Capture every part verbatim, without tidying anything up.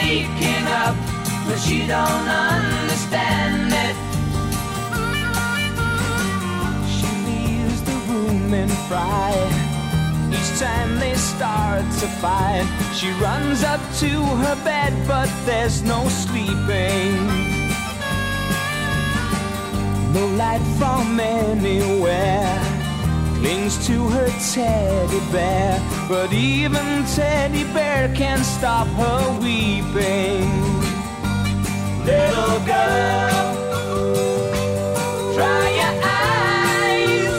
breaking up, but she don't understand it. She leaves the room in fright. Each time they start to fight, she runs up to her bed, but there's no sleeping. No light from anywhere clings to her teddy bear, but even teddy bear can't stop her weeping. Little girl, dry your eyes.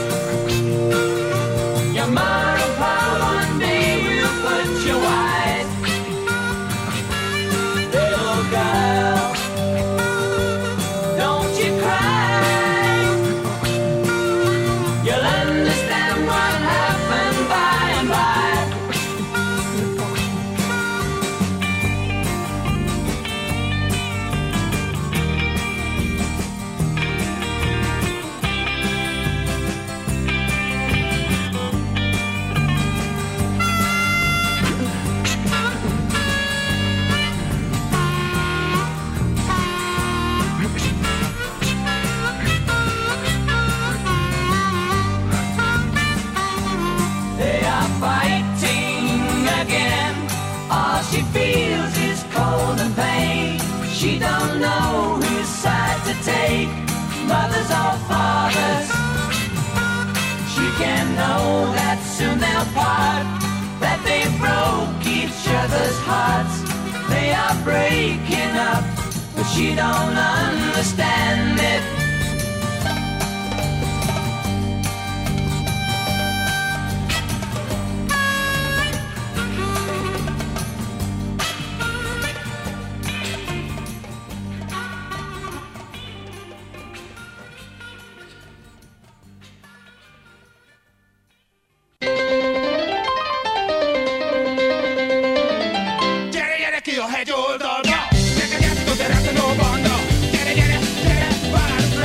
Your mom and pa one day will put you wise. Little girl, don't you cry. You'll understand what happened by and by. She feels is cold and pain. She don't know whose side to take, mothers or fathers. She can know that soon they'll part, that they broke each other's hearts. They are breaking up, but she don't understand it. Io head all dog. Get get to the no bond. Get get get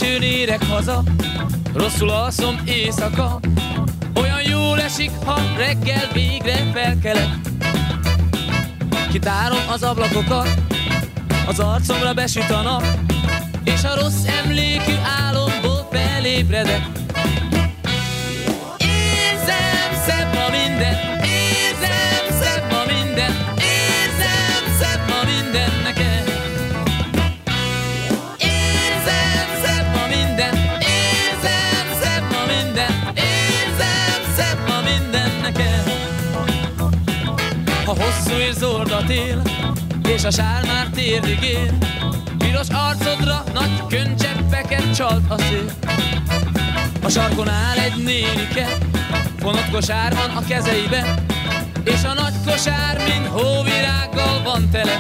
későn érek haza, rosszul alszom éjszaka. Olyan jól esik, ha reggel végre felkelek. Kitárom az ablakokat, az arcomra besüt a nap, és a rossz emlékű álomból felébredek. Érzem, szebb ma minden, érzem, szebb ma minden, érzem, szebb ma minden neked. Érzem, szebb ma minden, érzem, szebb ma minden, érzem, szebb ma minden neked. Ha hosszú és zord a tél, és a sár már térdig ér, piros arcodra nagy könycseppeket csalt a szél. A sarkon áll egy nénike, fonott kosár van a kezeibe, és a nagy kosár mind hóvirággal van tele.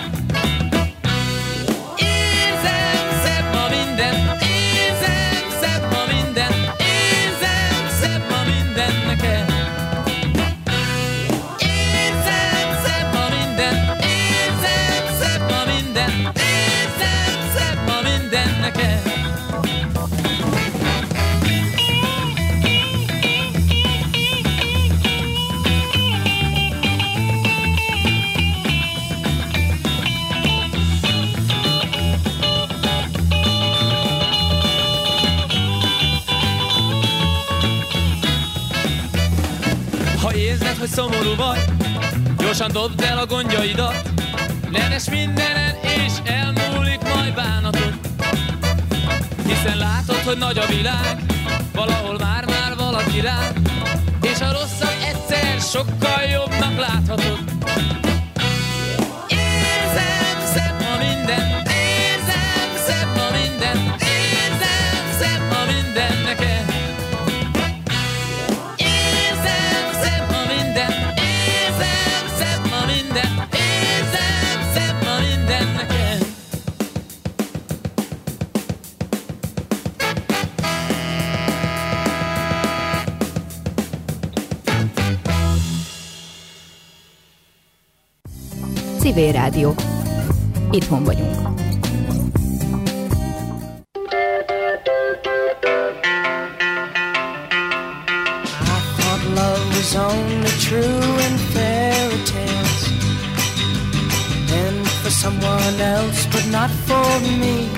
Érzem, szebb ma minden, érzem, szebb ma minden, érzem, szebb ma minden neked. Érzem, szebb ma minden, érzem, szebb ma minden, érzem, szebb ma minden neked. Érzed, hogy szomorú vagy, gyorsan dobd el a gondjaidat, neves mindenen, és elmúlik majd bánatod. Hiszen látod, hogy nagy a világ, valahol már-már valaki rád, és a rosszat egyszer sokkal jobbnak láthatod. Érzem, szebb ma minden, érzem, szebb ma minden, érzem, szebb ma minden neked. Civil Rádió. Itthon vagyunk. I thought love was only true in fairy tales, and for someone else but not for me.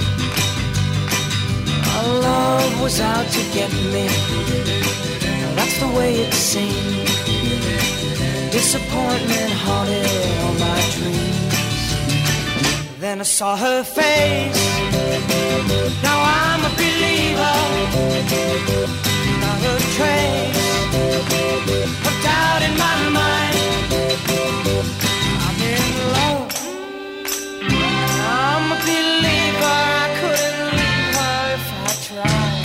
Our love was out to get me, that's the way it seemed. Disappointment haunted all my dreams. Then I saw her face, now I'm a believer. Not a trace of doubt in my mind. I'm in love, I'm a believer. I couldn't leave her if I tried.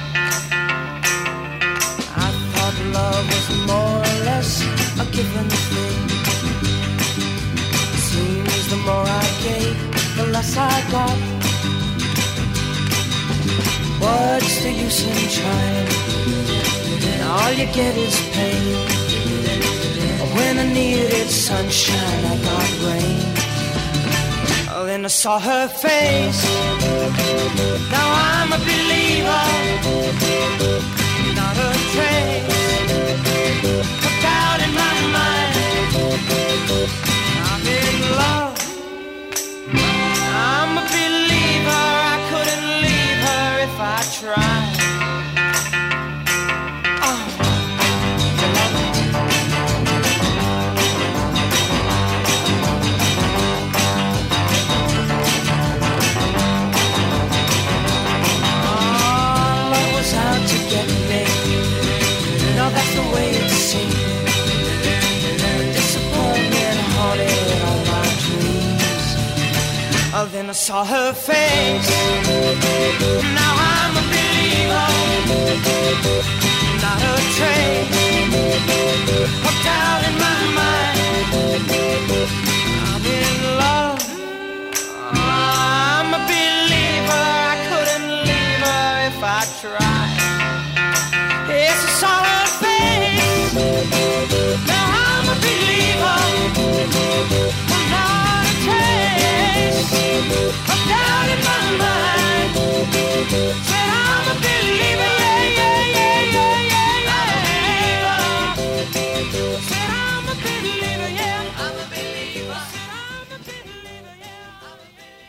I thought love was more or less a given thing. Seems the more I gave, the less I got. What's the use in trying? All you get is pain. When I needed sunshine, I got rain. Oh, then I saw her face, now I'm a believer. Not a trace of doubt in my mind. I'm in love, I'm a believer. I couldn't leave her if I tried. Oh. Oh, love was out to get me. No, that's the way it seemed. Disappointment haunted all my dreams. Oh, then I saw her face, now I'm a believer. Not a trace of doubt in my mind. I'm in love, I'm a believer. I couldn't leave her if I tried. Yes, I saw her face, now I'm a believer. Not a trace of doubt in my mind. Said I'm a believer, yeah. I'm a believer. Said I'm a believer, yeah. I'm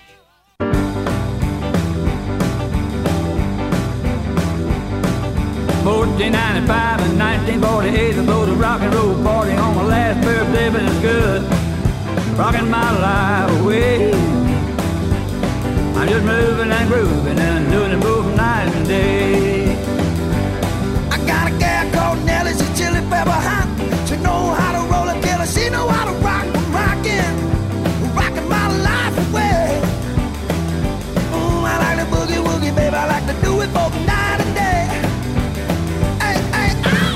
a believer. fourteen ninety-five and nineteen forty-eight, I go to rock and roll party on my last birthday, but it's good. Rocking my life away. I'm just moving and grooving and doing it both night and day. I got a gal called Nellie, she's chili pepper hot. She know how to roll a killer, she know how to rock. I'm rocking, rocking my life away. Mm, I like the boogie woogie, baby, I like to do it both night and day. Hey, hey, ow!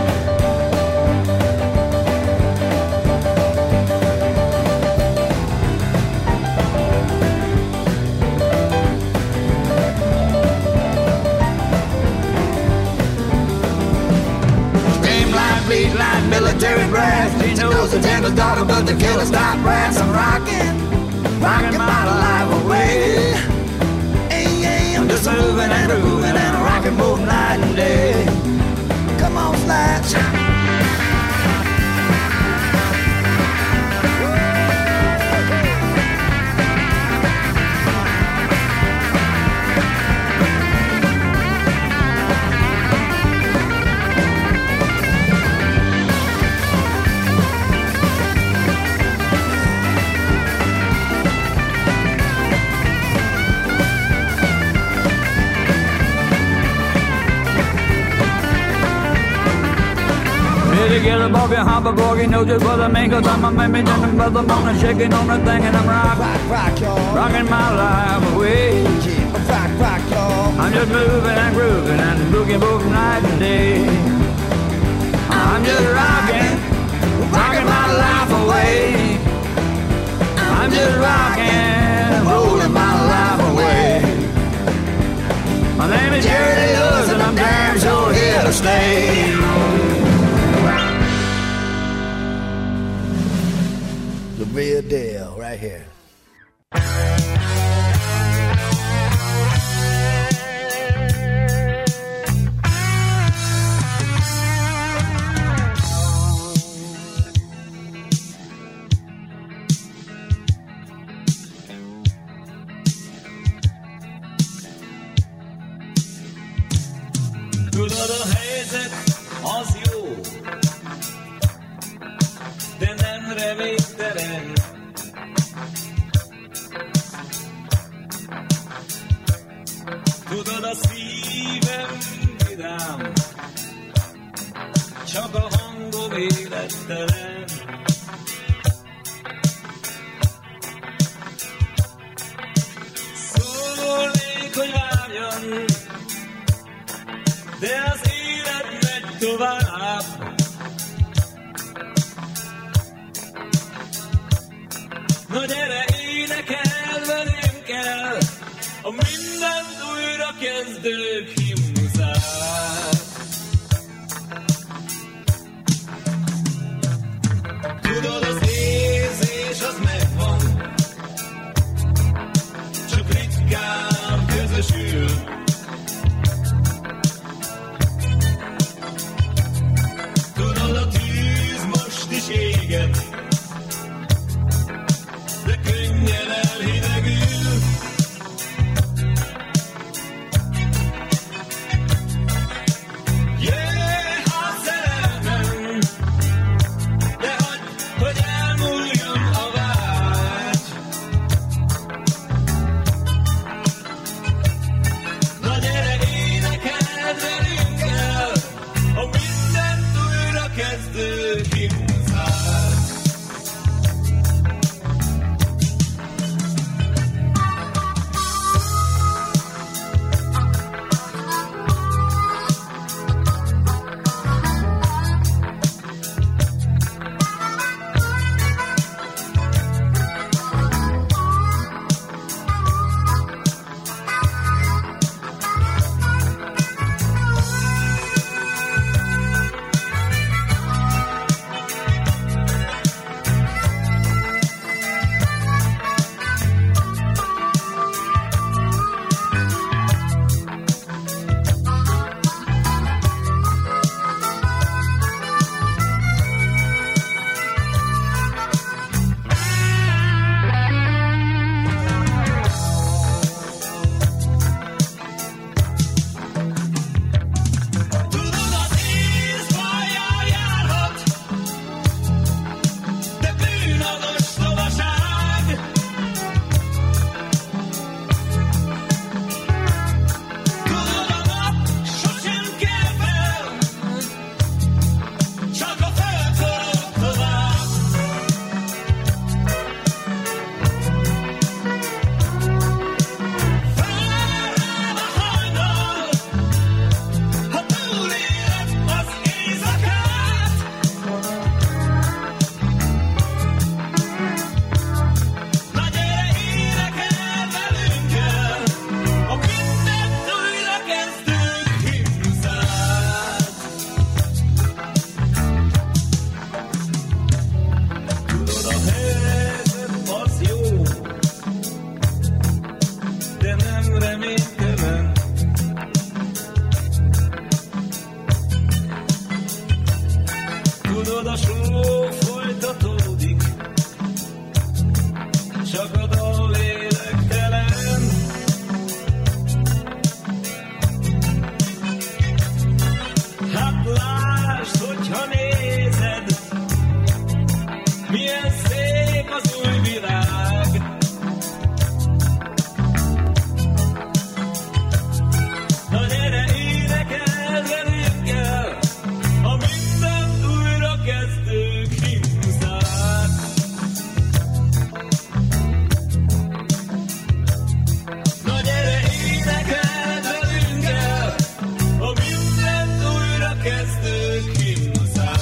Bleed like military brass. She knows the gentle daughter, but the killer's not brass. I'm rocking, rocking my life away. Hey, hey, I'm just moving and grooving and rocking both night and day. come on, slide. Together, bogey, hop a bogey, know just what I mean, cause I'm a mammy, and I'm brother, I'm shaking on the thing, and I'm rock, Rock, rock, y'all. rocking my life away. Yeah, rock, rock, y'all. I'm just moving and grooving and boogie both night and day. I'm just rocking, rocking my life away. I'm just rocking, rolling my life away. My name is Jerry Lewis, and I'm damn sure here to stay. The real deal, right here. Tudod, a helyzet az jó, de nem reménytelen. Tudod, a szívem vidám, csak a hangom élettelen. Szólnék, hogy várjon, de az élet megy tovább. Na gyere, énekel velünk el a mindent újra kezdők himnuszát. Tudod, az érzés az megvan, csak ritkán közösül. Tudod, a tűz most is éget, de könnyen elhidegül. Yeah, a szerelmem, de hagyd, hogy elmúljon a vágy. Na gyere, énekeld velünk el a mindent újra kezdő himnuszát. a show folytatódik, csak a dal lélektelen. Hát lásd, hogyha nézed, milyen szép az új világ. Na gyere, énekelj velünk el a mindent újra kezdő himnusát. Na gyere, énekelj velünk el a mindent újra kezdő himnusát.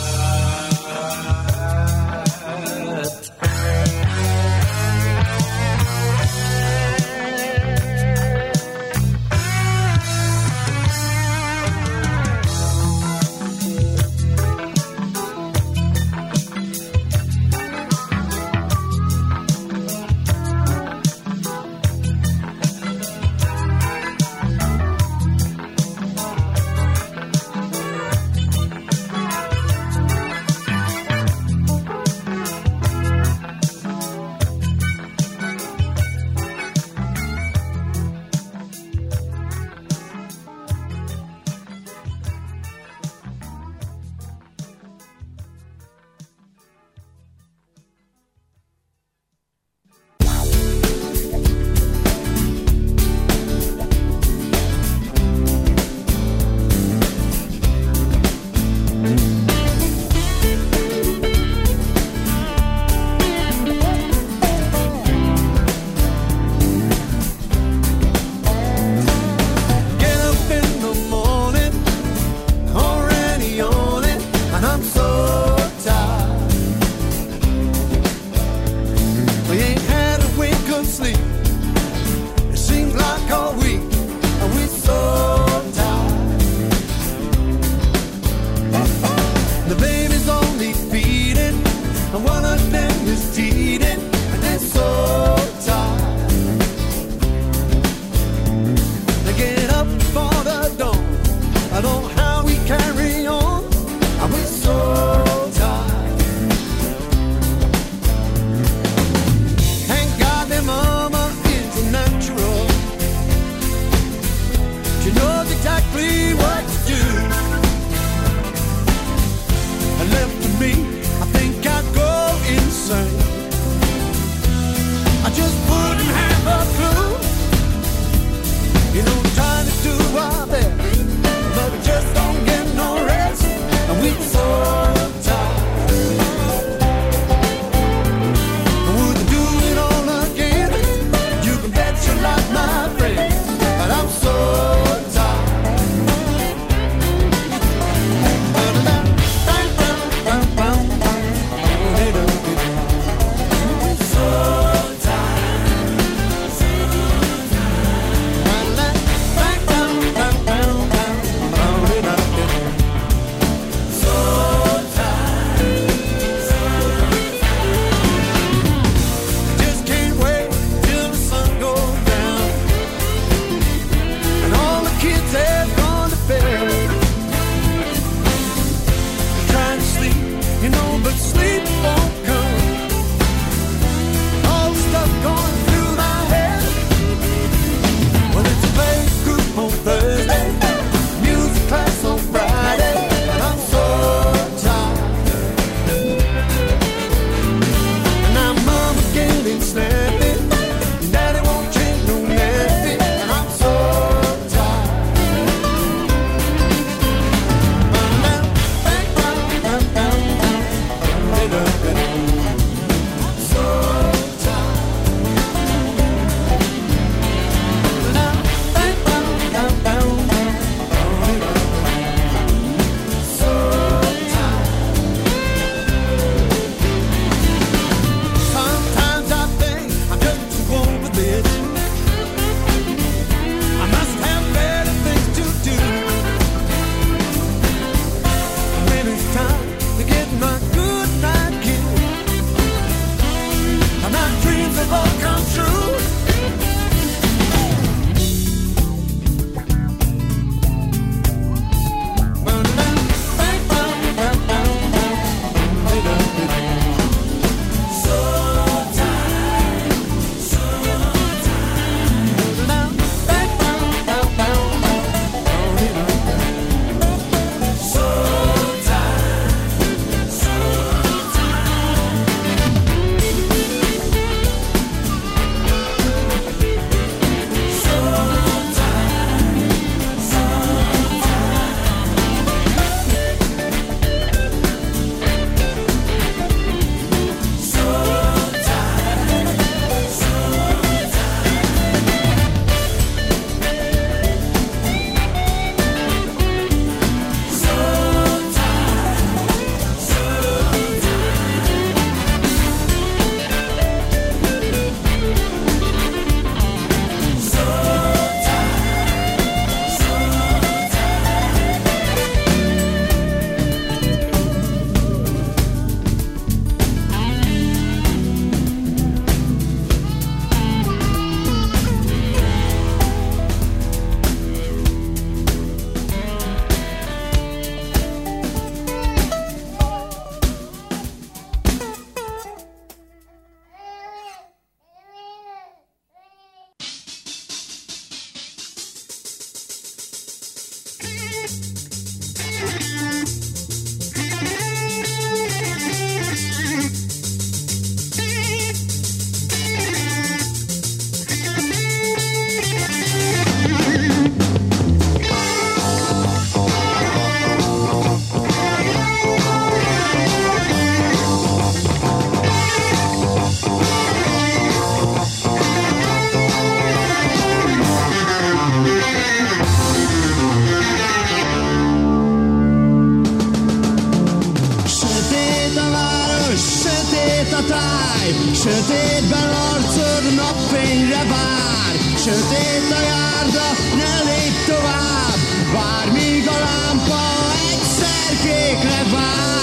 a táj, sötétben arcod napfényre vár. Sötét a járda, ne lépj tovább, vár míg a lámpa egyszer kékre vár.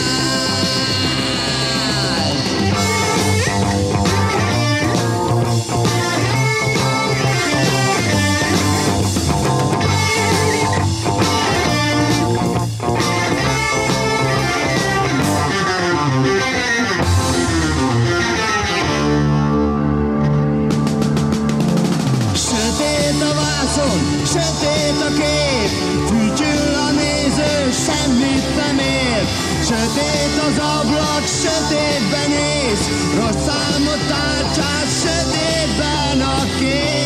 Sötét a kép, fütyül a néző, semmit nem ér. Sötét az ablak, sötétben néz, rossz álmot tárcsát, sötétben a kép.